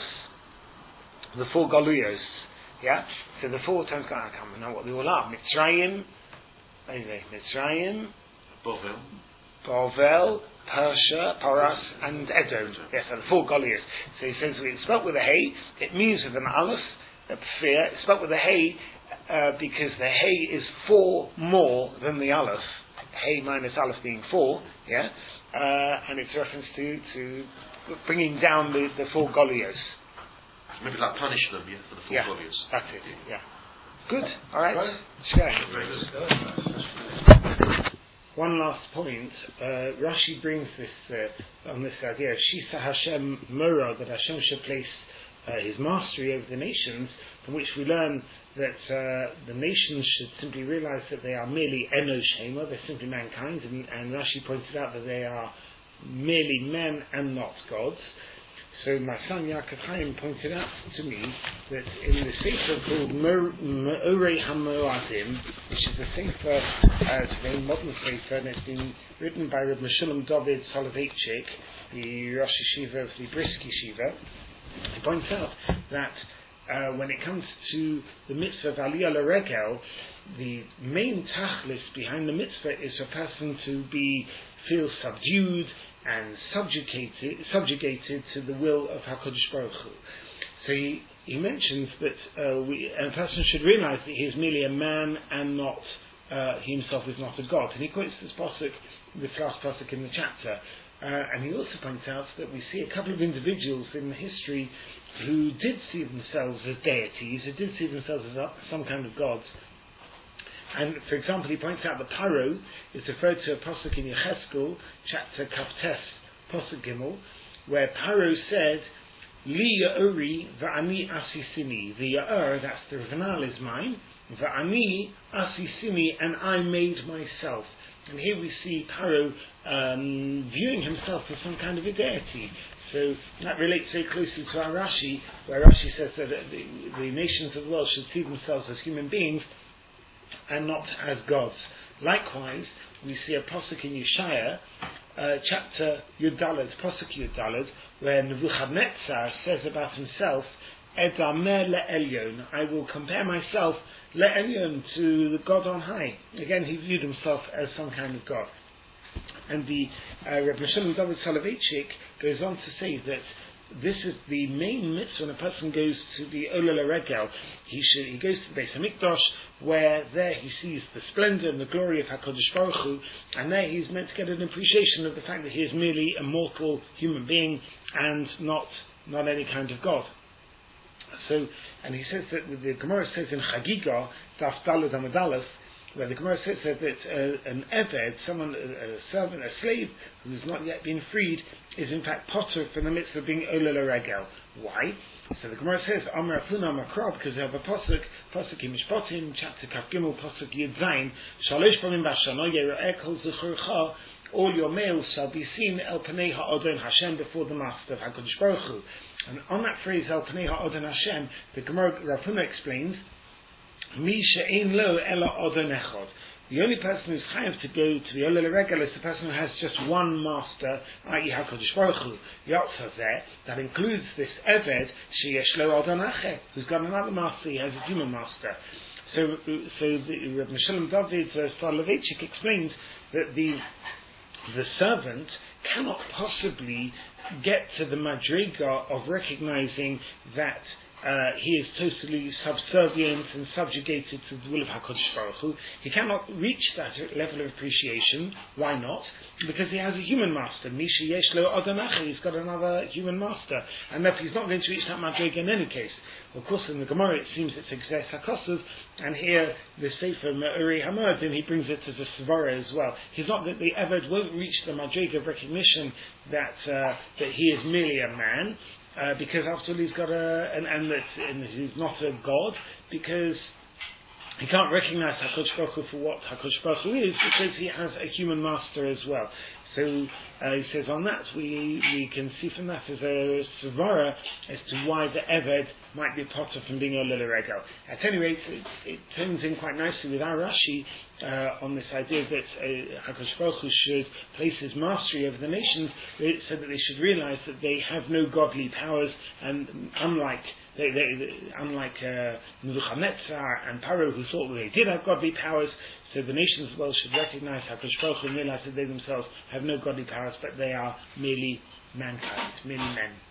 The four Galuyos. Yeah? So the four times, I can't remember what they all are. Mitzrayim, anyway, Mitzrayim, Bovel. Bovel, Persia, Paras, and Edom. Yes, so the four Goliaths. So he says it's spelt with a Hey. It means with an Aleph, a fear. It's spelt with a Hey uh, because the Hey is four more than the Aleph. Hey minus Aleph being four. Yeah, uh, and it's a reference to to bringing down the, the four Goliaths. Maybe like punish them, yeah, for the four yeah, Goliaths. That's it. Yeah. Good. All right. Right. Sure. One last point, uh, Rashi brings this uh, on this idea of Shisa Hashem Mora, that Hashem should place uh, his mastery over the nations, from which we learn that uh, the nations should simply realize that they are merely Enosh Hema, they're simply mankind, and, and Rashi pointed out that they are merely men and not gods. So my son Yaakov Chaim pointed out to me that in the sefer called Me'orei HaMoadim, which is a sefer, uh, it's a very modern sefer, and it's been written by Reb Meshulam David Soloveitchik, the Rosh Yeshiva of the Brisk Yeshiva. He points out that uh, when it comes to the mitzvah of Aliyah L'Regel, the main tachlis behind the mitzvah is for a person to be feel subdued and subjugated, subjugated to the will of HaKadosh Baruch Hu. So he, he mentions that uh, we, a person should realize that he is merely a man and not, uh, he himself is not a god. And he quotes this pasuk, this last pasuk in the chapter. Uh, and he also points out that we see a couple of individuals in the history who did see themselves as deities, who did see themselves as some kind of gods. And, for example, he points out that Paro is referred to a pasuk in Yechezkel, chapter Kaftes, pasuk Gimel, where Paro said, Li Ya'ori va'ani asisini. The Ya'or, that's the Ravanal, is mine. Va'ani asisini, and I made myself. And here we see Paro um, viewing himself as some kind of a deity. So So that relates very closely to our Rashi, where Rashi says that the, the nations of the world should see themselves as human beings and not as gods. Likewise, we see a pasuk in Yeshaya, uh, chapter Yudalad, pasuk Yudalad, where Nebuchadnezzar says about himself, Edamer le'elyon, I will compare myself le'elyon to the God on high. Again, he viewed himself as some kind of God. And the uh, Reb Shalom David Soloveitchik goes on to say that this is the main mitzvah when a person goes to the Olel Regel. He should he goes to the Beis Hamikdash, where there he sees the splendor and the glory of HaKadosh Baruch Hu, and there he's meant to get an appreciation of the fact that he is merely a mortal human being and not not any kind of God. So, and he says that the Gemara says in Chagiga, Daf Daled Amud Aleph, where the Gemara says that uh, an Eved, someone, a, a servant, a slave who has not yet been freed, is in fact potter from the midst of being Olel Regel. Why? So the Gemara says, Amar Afuna Makra, because they have a pasuk, pasuk in Mishpatim, chapter Kaf Gimel, pasuk Yud Zayin, Shalosh Pamim Bashana Yera'eh Kol Zechurcha, all your males shall be seen El Panei Ha'odon Hashem, before the master of HaKadosh Baruch Hu. And on that phrase El Panei Ha'odon Hashem, the Gemara Rafuna explains, Mi she'ein lo ela odon echad. The only person who's chayav to go to the Olel Regel is the person who has just one master, that is HaKadosh Baruch Hu. Yotzazeh, that includes this Eved, sheyesh lo odon acher, who's got another master, he has a human master. So, so the Reb Shalom David uh, Soloveitchik explains that the the servant cannot possibly get to the madriga of recognizing that Uh, he is totally subservient and subjugated to the will of HaKadosh Baruch Hu. He cannot reach that level of appreciation. Why not? Because he has a human master. Misha yesh lo odon acher, he's got another human master. And therefore he's not going to reach that madriga in any case. Of course, in the Gemara it seems it's Exes HaKosov, and here the Sefer Me'uri Hamodim, he brings it as a Svara as well. He's not that the Eved won't reach the madriga of recognition that uh, that he is merely a man, Uh, because after all he's got a, and, and, that, and he's not a god, because he can't recognize HaKadosh Baruch Hu for what HaKadosh Baruch Hu is, because he has a human master as well. So uh, he says on that, we we can see from that as a svara as to why the Eved might be potter from being Olel Regel. At any rate, it, it turns in quite nicely with our Rashi uh, on this idea that uh, HaKadosh Baruch Hu should place his mastery over the nations, so that they should realize that they have no godly powers, and unlike They, they, they, unlike uh, Nebuchadnezzar and Paro, who thought that they did have godly powers, so the nations as well should recognize HaKadosh Baruch Hu and realize that they themselves have no godly powers, but they are merely mankind, merely men.